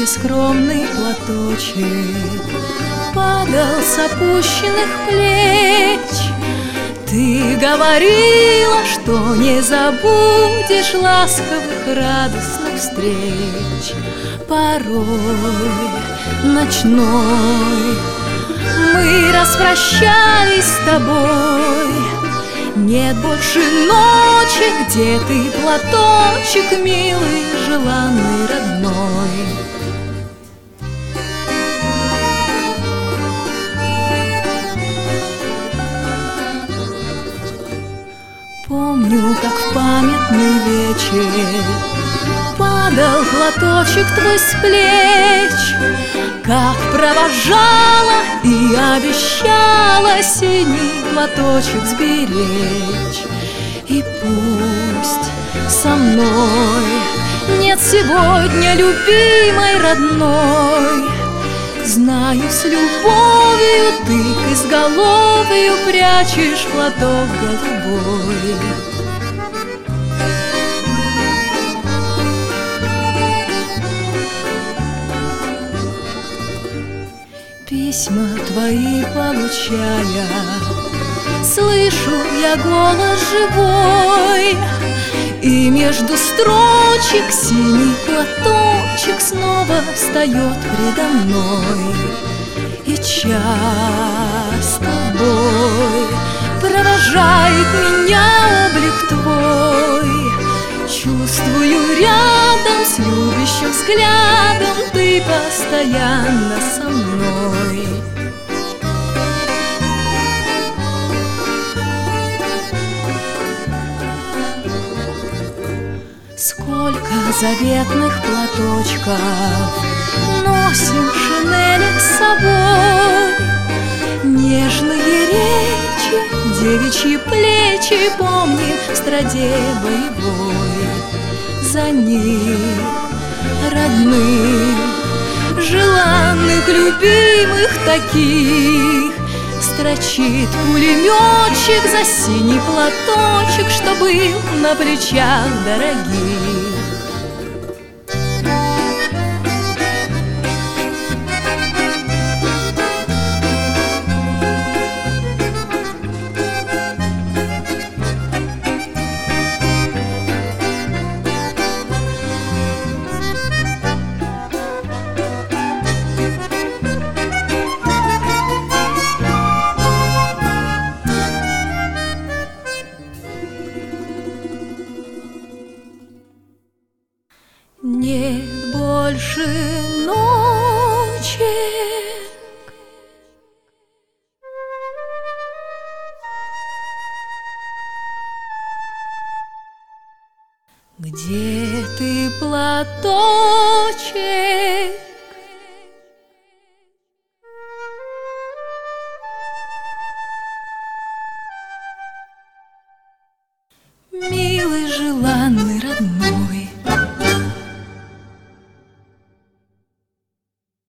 плечи скромный платочек падал с опущенных плеч. Ты говорила, что не забудешь ласковых, радостных встреч. Порой ночной мы распрощались с тобой. Нет больше ночи, где ты, платочек милый, желанный, родной. Помню, как в памятный вечер падал платочек твой с плеч, как провожала и обещала синий платочек сберечь. И пусть со мной нет сегодня любимой, родной, знаю, с любовью ты к изголовью прячешь платок голубой. Письма твои получая, слышу я голос живой, и между строчек синий платочек снова встает предо мной. И час тобой провожает меня облик твой. Чувствую, рядом с любящим взглядом ты постоянно со мной. Сколько заветных платочков носим в шинелях с собой. Нежные речи, девичьи плечи помним в страде боевой. За них, родных, желанных, любимых таких, строчит пулеметчик за синий платочек, что был на плечах дорогих. Нет больше ночек, где ты, платочек, милый, желанный, родной.